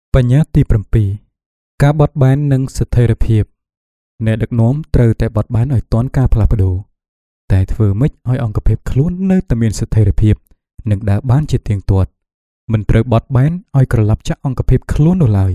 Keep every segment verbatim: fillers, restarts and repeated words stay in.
បញ្ញត្តិទីប្រាំពីរការបត់បែននិងស្ថិរភាពអ្នកដឹកនាំត្រូវតែបត់បែនឲ្យទាន់ការផ្លាស់ប្ដូរតែធ្វើម៉េចឲ្យអង្គភាពខ្លួននៅតែមានស្ថិរភាពនិងដើរបានជាទៀងទាត់មិនត្រូវបត់បែនឲ្យក្រឡាប់ចាក់អង្គភាពខ្លួននោះឡើយ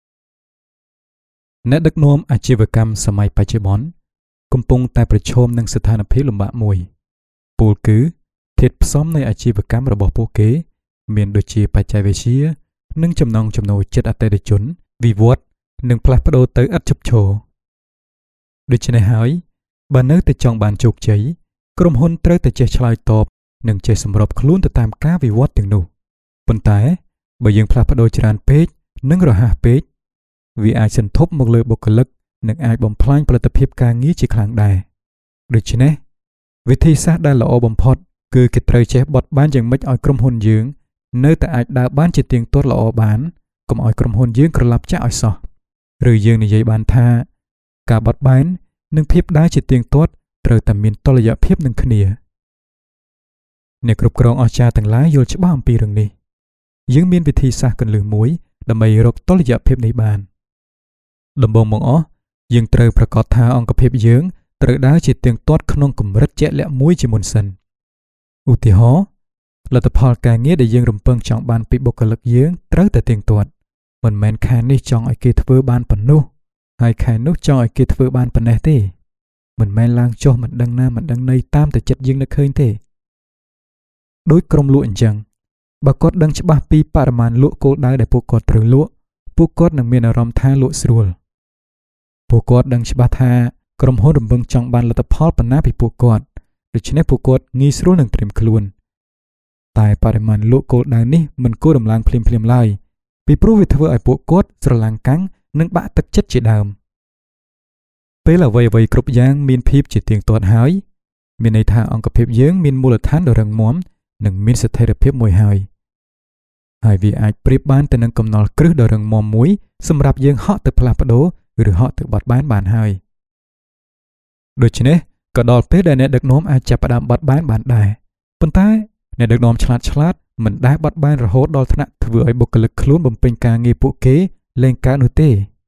អ្នកដឹកនាំអាជីវកម្មសម័យបច្ចុប្បន្នកំពុងតែប្រឈមនឹងស្ថានភាពលំបាកមួយពោលគឺធាតុផ្សំនៃអាជីវកម្មរបស់ពួកគេមានដូចជាបច្ចេកវិទ្យានិងចំណង់ចំណូលចិត្តអតិថិជនវិវត្តនិងផ្លាស់ប្ដូរទៅឥតឈប់ឈរដូច្នេះហើយបើនៅតែចង់បានជោគជ័យក្រុមហ៊ុនត្រូវតែចេះឆ្លើយតបនិងចេះសម្របខ្លួនទៅតាមការវិវត្តទាំងនោះប៉ុន្តែបើយើងផ្លាស់ប្ដូរច្រើនពេកនិងរហ័សពេកវាអាចសន្ធប់មកលើបុគ្គលិកនិងអាចបំផ្លាញផលិតភាពការងារជាខ្លាំងដែរដូច្នេះវិធីសាស្ត្រដែលល្អបំផុតគឺគេត្រូវចេះបត់បែនយ៉ាងម៉េចឲ្យក្រុមហ៊ុនយើងនៅតែអាចដើរបានជាទៀងទាត់ល្អបានកុំឲ្យក្រុមហ៊ុនយើងក្រឡាប់ចាក់ឲ្យសោះឬយើងនិយាយបានថាការបត់បែននិងភាពដើរជាទៀងទាត់ត្រូវតែមានតុល្យភាពនឹងគ្នាអ្នកគ្រប់គ្រងអស្ចារ្យទាំងឡាយយល់ច្បាស់អំពីរឿងនេះយើងមានវិធីសាស្ត្រគន្លឹះមួយដើម្បីរកតុល្យភាពនេះបានដំបូងបង្អស់យើងត្រូវប្រាកដថាអង្គភាពយើងត្រូវដើរជាទៀងទាត់ក្នុងកម្រិតជាក់លាក់មួយជាមុនសិនឧទាហរណ៍លទ្ធផលការងារដែលយើងរំពឹងចង់បានពីបុគ្គលិកយើងត្រូវតែទៀងទាត់មិនមែនខែនេះចង់ឲ្យគេធ្វើបានប៉ុណ្ណោះហើយខែនោះចង់ឲ្យគេធ្វើបានប៉ុណ្ណេះទេមិនមែនឡើងចុះមិនដឹងណាមិនដឹងណីតាមតែចិត្តយើងនឹកឃើញទេដោយក្រុមលក់អញ្ចឹងបើគាត់ដឹងច្បាស់ពីបរិមាណលក់គោលដៅដែលពួកគាត់ត្រូវលក់ពួកគាត់នឹងមានអារម្មណ៍ថាលក់ស្រួលពួកគាត់ដឹងច្បាស់ថាក្រុមហ៊ុនរំពឹងចង់បានលទ្ធផលប៉ុណ្ណាពីពួកគាត់ដូច្នេះពួកគាត់ងាយស្រួលនឹងត្រៀមខ្លួនតែបរិមាណលក់គោលដៅនេះមិនគួរដំឡើងភ្លាមៗឡើយពីព្រោះវាធ្វើឲ្យពួកគាត់ស្រឡាំងកាំងនិងបាក់ទឹកចិត្តជាដើមពេលអ្វីៗគ្រប់យ៉ាងមានភាពជាទៀងទាត់ហើយមានន័យថាអង្គភាពយើងមានមូលដ្ឋានដ៏រឹងមាំនិងមានស្ថិរភាពមួយហើយហើយវាអាចប្រៀបបានទៅនឹងកំណល់គ្រឹះដ៏រឹងមាំមួយសម្រាប់យើងហក់ទៅផ្លាស់ប្ដូរឬហក់ទៅបត់បែនបានហើយដូច្នេះក៏ដល់ពេលដែលអ្នកដឹកនាំអាចចាប់ផ្ដើមបត់បែនបានដែរប៉ុន្តែអ្នកដឹកនាំឆ្លាតឆ្លាតមិនដែលបត់បែនរហូតដល់ថ្នាក់ធ្វើឲ្យបុគ្គលិកខ្លួនបំពេញការងារពួកគេលែងកើតនោះទេ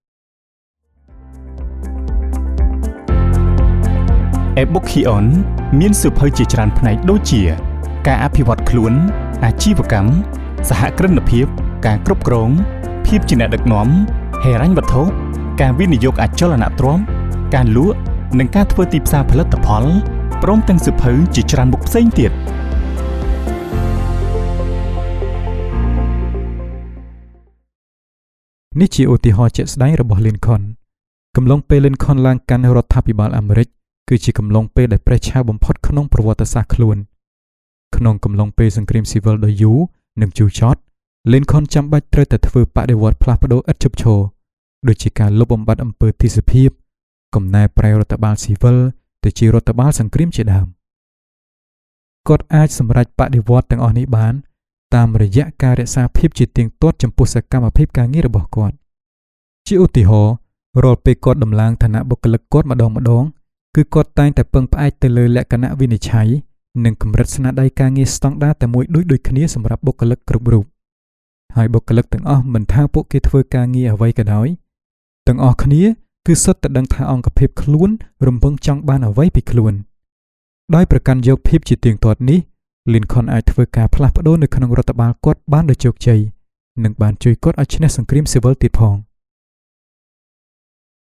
Ebookion មានសៀវភៅជាច្រើនផ្នែកដូចជាការអភិវឌ្ឍខ្លួនអាជីវកម្មសហគ្រិនភាពការគ្រប់គ្រងភាពជាអ្នកដឹកនាំហិរញ្ញវត្ថុការវិនិយោគអចលនទ្រព្យការលក់និងការធ្វើទីផ្សារផលិតផលព្រមទាំងសៀវភៅជាច្រើនមុខផ្សេងទៀតនេះជាឧទាហរណ៍ជាក់ស្ដែងរបស់ Lincoln កំឡុងពេល Lincoln ឡើងកាន់រដ្ឋាភិបាលអាមេរិកគឺជាកំឡុងពេលដែលប្រេះឆាបំផុតក្នុងប្រវត្តិសាស្ត្រខ្លួនក្នុងកំឡុងពេលសង្គ្រាមស៊ីវិលដ៏យូរនិងជូរចត់ Lincoln ចាំបាច់ត្រូវតែធ្វើបដិវត្តន៍ផ្លាស់ប្ដូរឥតឈប់ឈរដូចជាការលុបបំបាត់អំពើទាសភាពកំណែប្រែរដ្ឋបាលស៊ីវិលទៅជារដ្ឋបាលសង្គ្រាមជាដើមគាត់អាចសម្រេចបដិវត្តន៍ទាំងអស់នេះបានតាមរយៈការរក្សាភាពជាទៀងទាត់ចំពោះសកម្មភាពការងាររបស់គាត់ជាឧទាហរណ៍រាល់ពេលគាត់ដំឡើងឋានៈបុគ្គលិកគាត់ម្ដងម្ដងគឺគាត់តែងតែពឹងផ្អែកទៅលើលក្ខណៈវិនិច្ឆ័យនិងកម្រិតស្នាដៃការងារស្តង់ដារតែមួយដូចដូចគ្នាសម្រាប់បុគ្គលិកគ្រប់រូបហើយបុគ្គលិកទាំងអស់មិនថាពួកគេធ្វើការងារអ្វីក៏ដោយទាំងអស់គ្នាគឺសុទ្ធតែដឹងថាអង្គភាពខ្លួនរំពឹងចង់បានអ្វីពីខ្លួនដោយប្រកាន់យកភាពជាទៀងទាត់នេះ Lincoln អាចធ្វើការផ្លាស់ប្ដូរនៅក្នុងរដ្ឋបាលគាត់បានដោយជោគជ័យនិងបានជួយគាត់ឲ្យឈ្នះសង្គ្រាមស៊ីវិលទៀតផង